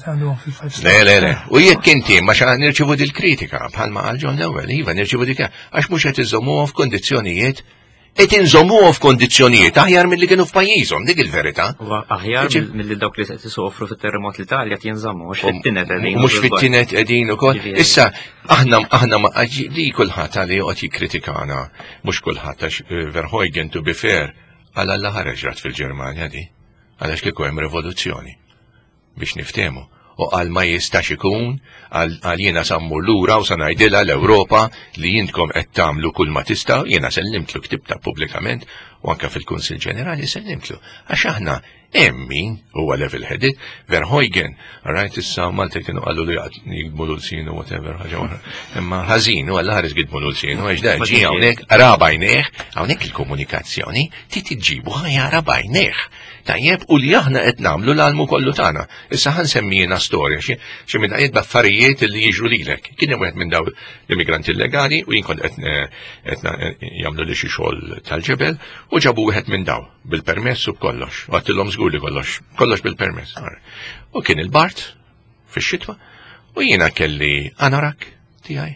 Le. U jekk inti ma xa nirċivu dil-kritika bħalma qal John l-ewwel, iva nirċivu dik għax mhux qed iżommuhom f'kondizzjonijiet qed inżommuhom f'kondizzjonijiet aħjar milli kienu f'pajjiżhom, dik il-verità. Aħjar milli dawk li qed isofru fit-terremot l-Italja qed jinżammu mhux fit-tinet qegħdin. Mhux fit-tinet qegħdin ukoll. Issa aħna ma li kulħadd għali joqgħod jikkritikana, mhux kulħadd għax Verhoeven to be fair għal alla ħareġ fil-Ġermanja di. Għalax kieku hemm rivoluzzjoni biex niftehmu. U għal ma jistax ikun, għal jiena sammur lura u sanajdilha l-Ewropa li jintkom qed tagħmlu kull ma tistgħu, jiena sellimtlu ktibta pubblikament u anke fil-Kunsill Ġenerali sellimtlu. Għax aħna hemm min huwa level headed, Verhoeven, rajt issa Malta kienu qalu li jgidmu l-ulsinu whatever ħaġa. Imma ħażin u għall ħares jgidmu l-ulsinu għax da ġi hawnhekk ara bajnejh, hawnhekk il-komunikazzjoni tiġġibu ħajja bajnejh. Tajjeb u li aħna qed nagħmlu l-almu kollu tagħna. Issa ħansemmijina storja xi minn qed b'affarijiet li jiġru lilek. Kien hemm wieħed minn dawn l-immigranti illegali u jien kont qed jagħmlu li xi xogħol tal-ġebel u ġabu wieħed minn dawn bil-permess u b'kollox. U għattilhom żgur li kollox bil-permess. U kien il-Bart fix-xitwa u jiena kelli anorak tiegħi.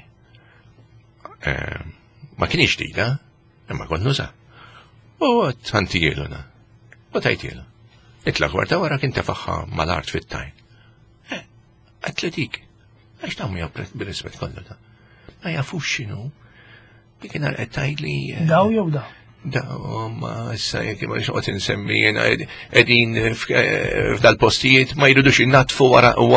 Ma kienx ġdida, imma kont nuża. U tħantijieluna. U tajtielu. Itla gwarta wara kien tefaħħa mal-art fit-tajn. Atletik. Għax tammu jaw bil-rispet kollu da. Ma jafux xinu. Kien qed tgħidli. Daw jew daw? Daw ma issa jekk ma xoqgħod insemmi jiena qegħdin f'dal-postijiet ma jridux innatfu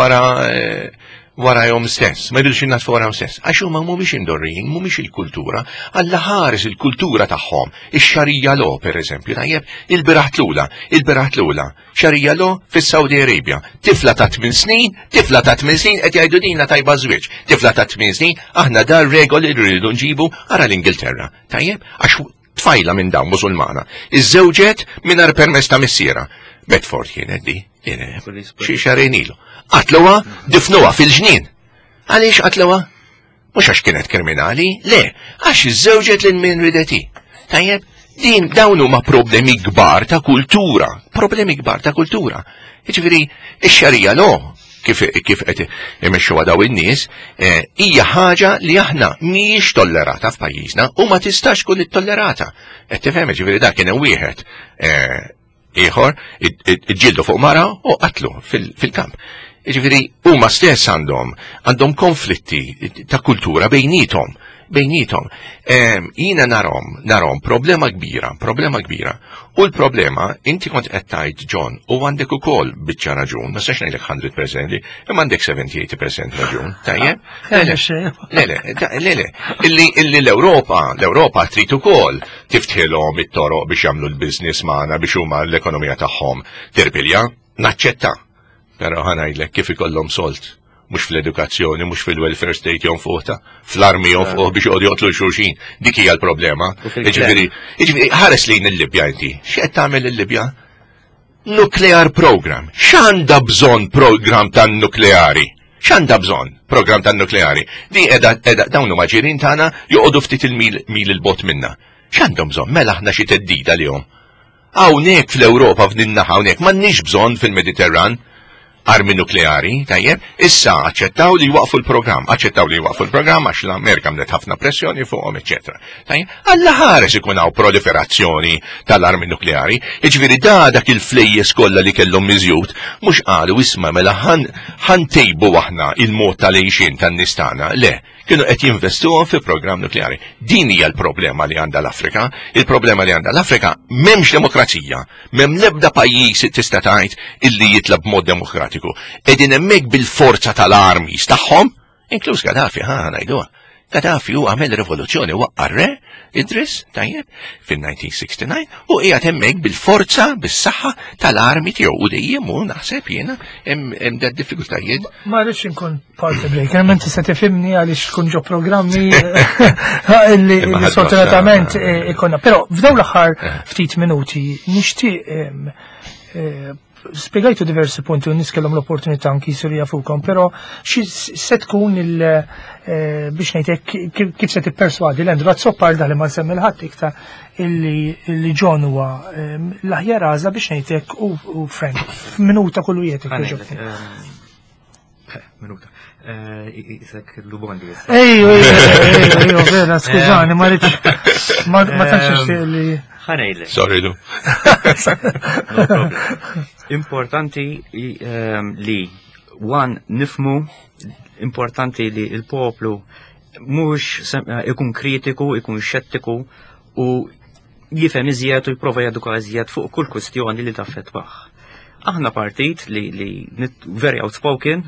wara jom stess, ma jridux innatfu wara jom stess. Għax huma mhumiex indorrin, mhumiex il-kultura, alla ħares il-kultura tagħhom. Ix-xarija lo, pereżempju, tajjeb, il-biraħt lula, xarija lo fis-Saudi Arabia. Tifla ta' 8 snin qed jgħidu dinna tajba żwieġ. Tifla ta' 8 snin, aħna dar regoli li rridu nġibu ara l-Ingilterra. Tajjeb, għax tfajla minn dawn Musulmana. Iż-żewġet mingħajr permess ta' missiera. Bedford kienet di, xi xarejn ilu. Qatluha, difnuha fil-ġnien. Għaliex qatluha? Mhux għax kienet kriminali, le, għax iż-żewġet lil min rideti. Tajjeb, dawn huma problemi kbar ta' kultura, Jiġifieri x-xarija lo, kif qed imexxuha daw in-nies, hija ħaġa li aħna mhijiex tollerata f'pajjiżna u ma tistax tkun ittollerata. Qed tifhem jiġifieri dak kien wieħed ieħor iġġieldu fuq mara u qatlu fil-kamp. Jiġifieri huma stess għandhom konflitti ta' kultura bejnietom. Jiena narhom problema kbira. U l-problema, inti kont qed tgħid John, u għandek ukoll biċċa raġun, ma sax ngħidlek 100% li, imma għandek 70-80% raġun, tajjeb? Le, illi l-Ewropa trid ukoll tiftħilhom it-toroq biex jagħmlu l-business magħna biex huma l-ekonomija tagħhom tirbilja, naċċetta. Però ħanajdlek kif ikollhom solt. Mux fil-edukazzjoni, mux fil-welfare state jonfuħta, fl-armi jonfuħ biex għod jotlu xulxin. Dik hija l-problema. Iġviri, ħares lejn il-Libja inti. X'qed tagħmel il-Libja? Nuclear program. X'għandha bżonn program tan-nukleari? X'għandha bżonn program tan-nukleari? Di edha dawn huma ġirien tagħna joqogħdu ftit il-mil il-bot minna. X'għandhom bżonn? Mela aħna xi teddida lihom. Hawnhekk fl-Ewropa f'din naħa hawnhekk m'għandniex bżonn fil-Mediterran. armi nukleari, tajjeb, issa aċċettaw li waqfu l-programm, għax l-Amerika mnet ħafna pressjoni fuqhom, eċetera. Tajjeb, alla ħares ikun hawn proliferazzjoni tal-armi nukleari, jiġifieri dak il-flejjes kollha li kellhom miżjud, mhux qalu isma' mela ħantejbu aħna il-mod tal-għejxin tan-nistana, le, kienu qed jinvestuhom fi programm nukleari. Din hija l-problema li għandha l-Afrika. Il-problema li għandha l-Afrika m'hemmx demokrazija, m'hemm l-ebda pajjiż tista' tgħid illi jitlab b'mod demokratiku. Qegħdin hemmhekk bil-forza tal-armis tagħhom, inkluż Gaddafi ngħiduha. Gaddafi hu għamel rivoluzzjoni waqqar re Idris, tajjeb, fin-1969 u qiegħed hemmhekk bil-forza, bis-saħħa tal-armi tiegħu u dejjem hu naħseb jiena hemm dat diffikultajiet. Ma rridx inkun party break, hemm inti se tifhimni għaliex tkun ġo programmi li sfortunatament ikonna. Però f'dawn l-aħħar ftit minuti nixtieq spiegajtu diversi punti u nies kellhom l-opportunità anki jsiru jafukom, però se tkun biex ngħidlek kif se tipperswadi l-Andrew Zoppar li ma semmi l-ħadd iktar illi John huwa l-aħjar għażla biex ngħidlek u Frank f'minuta kullu jgħidlek. Minuta. Isek l-Lubondi. Ejju, vera, skużani, ma tantx li. Sorry, Lu. No problem. Importanti li nifmu, importanti li il-poplu mhux ikun kritiku, ikun xettiku u jifhem iżjed u jipprova jeduka iżjed fuq kull kwestjoni li taffettwah. Aħna partit li very outspoken,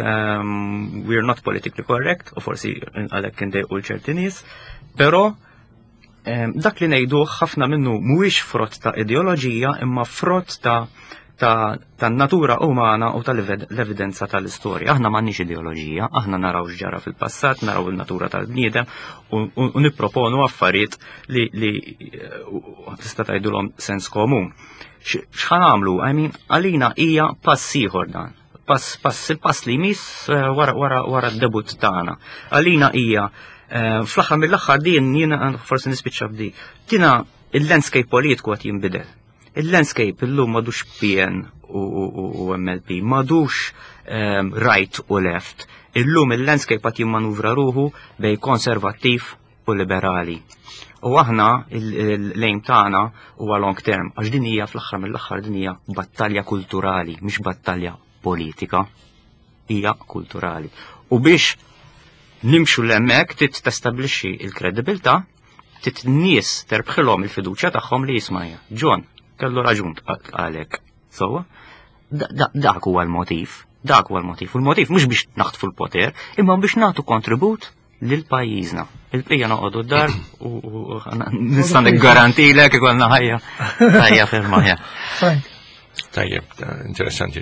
we're not politically correct, u forsi għalhekk indejqu ċerti nies, però dak li ngħiduh ħafna minnu mhuwiex frott ta' ideoloġija imma frott ta' natura umana u tal-evidenza tal-istorja. Aħna m'għandniex ideoloġija, aħna naraw x'ġara fil-passat, naraw il-natura tal-bniedem u nipproponu affarijiet li tista' tgħidulhom sens komun. X'ħan għamlu? Għalina hija pass ieħor dan. Il-pass li jmiss wara d-debut tagħna. Għalina hija fl-aħħar mill-aħħar din jiena forsi nispiċċa b'di. Tina il-landscape politiku qed jinbidel. Il-landscape illum m'għadux PN u MLP, m'għadux right u left. Illum il-landscape qed jimmanuvra ruħu bej konservattiv u liberali. U aħna l-lejm tagħna huwa long term, għax din hija fl-aħħar mill-aħħar din hija battalja kulturali, mhix battalja politika, hija kulturali. U biex nimxu l-hemmhekk trid testabbilixxi l-kredibilità, trid nies terbħilhom il-fiduċja tagħhom li jismajja. John kellu raġun għalhekk. So, dak huwa l-motiv. Dak huwa l-motiv. U l-motiv mhux biex naħtfu l-poter, imma biex nagħtu kontribut lil pajjiżna. Il-bqija noqogħdu d-dar u nista' niggarantilek ikollna ħajja ferma ħja. Tajjeb, interessanti.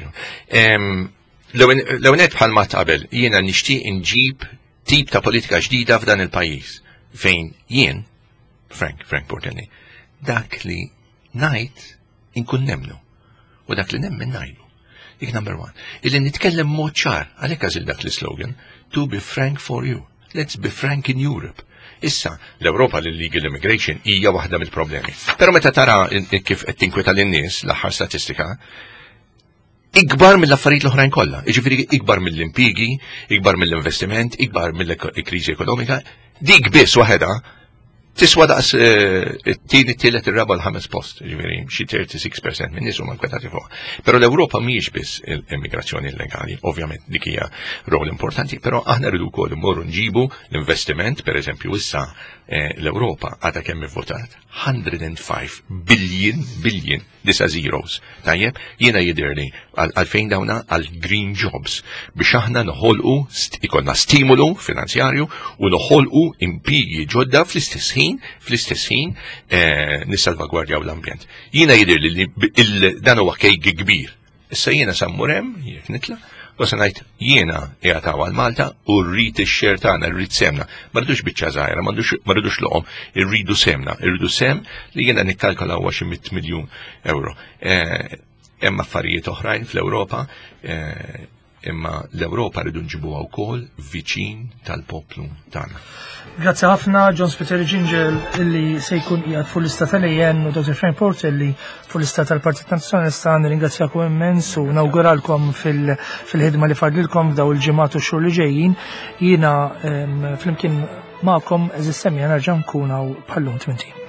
L-ewwel bħalma qabel, jiena nixtieq inġib tip ta' politika ġdida f'dan il-pajjiż fejn jien, Frank Portelli, dak li ngħid inkun nemmnu u dak li nemmen ngħidu. Dik number one. Illi nitkellem mod ċar, għalhekk għażil dak l-slogan, to be frank for you. Let's be frank in Europe. Issa, l-Ewropa l-illegal immigration hija waħda mill-problemi. Però meta tara kif qed tinkweta lin-nies l-aħħar statistika, ikbar mill-affarijiet l-oħrajn kollha, jiġifieri ikbar mill-impjiegi, ikbar mill-investiment, ikbar mill-kriżi ekonomika, dik biss waħedha tiswa daqs it-tieni tielet ir-raba' l-ħames post, jiġifieri xi 36% minn nies huma nkwetati fuq. Però l-Ewropa mhijiex biss l-immigrazzjoni illegali, ovvjament dik hija rol importanti, però aħna rridu wkoll immorru nġibu l-investiment, pereżempju issa l-Ewropa għadha kemm ivvotat 105 billion disa zeros. Tajjeb, jiena jidherli għalfejn dawna għal green jobs biex aħna noħolqu ikollna stimulu finanzjarju u noħolqu impjigi ġodda fl-istess ħin nissalvagwardjaw l-ambjent. Jiena jidherli li dan huwa kejk kbir. Issa jiena sammurem, jekk nitla' u se ngħid jiena qiegħed għal Malta u rrid ix-xer tagħna, rrid semna. Ma rridux biċċa żgħira, ma rridux loqhom, irridu semna, irridu sem li jiena nikkalkolaw xi 100 miljun euro. Hemm affarijiet oħrajn fl-Ewropa imma l-Ewropa rridu nġibuha wkoll viċin tal-poplu tagħna. Grazzi ħafna John Spiteri Ġinġel illi se jkun qiegħed fuq l-istat tal-EN u Dr. Frank Porter illi fuq l-istat tal-Partit Nazzjonalista. Nirringrazzjakom immens u nawguralkom fil-ħidma li fadlilkom f'daw il-ġimgħat u x-xhur li ġejjin. Jiena flimkien magħkom eżis semmija nerġa' nkun hawn bħallum tminti.